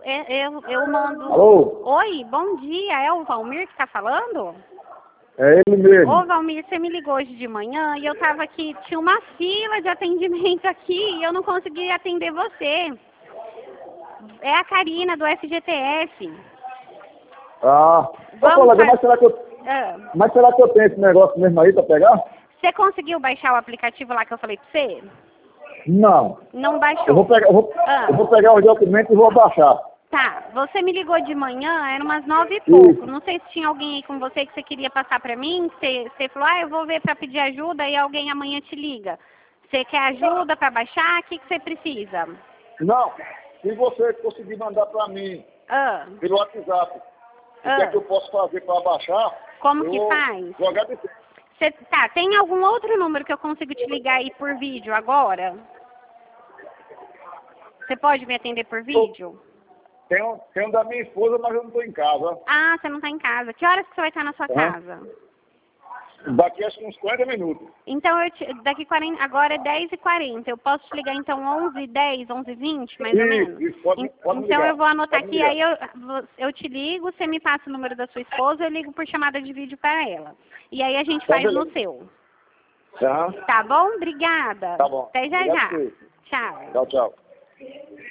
eu mando... Alô? Oi, bom dia, é o Valmir que tá falando? É ele mesmo. Ô, Valmir, você me ligou hoje de manhã e eu tava aqui, tinha uma fila de atendimento aqui e eu não consegui atender você. É a Karina, do FGTS. Ah, ô Vamos colega, fa- Ah, mas será que eu tenho esse negócio mesmo aí pra pegar? você conseguiu baixar o aplicativo lá que eu falei pra você? Não. Não baixou. Eu vou pegar, Ah, eu vou pegar os documentos e vou baixar. tá, você me ligou de manhã, era umas 9 e Isso. pouco. Não sei se tinha alguém aí com você que você queria passar pra mim, que você falou, eu vou ver pra pedir ajuda e alguém amanhã te liga. Você quer ajuda pra baixar? O que você precisa? Não, se você conseguir mandar pra mim Ah, pelo WhatsApp, o que é que eu posso fazer para baixar? como eu que faz? vou agradecer. Tá, tem algum outro número que eu consigo te ligar aí por vídeo agora? Você pode me atender por vídeo? Tem um da minha esposa, mas eu não estou em casa. Ah, você não tá em casa. Que horas que você vai estar na sua casa? Daqui acho que uns 40 minutos. Então, daqui 40, agora é 10h40. Eu posso te ligar então 11h10, 11h20, mais ou menos? Isso, pode me Então ligar. eu vou anotar Pode me aqui, ligar. aí eu te ligo, você me passa o número da sua esposa, eu ligo por chamada de vídeo para ela. E aí a gente Tá, faz beleza. no seu. Tá, Tá bom? Obrigada. tá bom. Até já Obrigado já. por isso. Tchau. Tchau, tchau.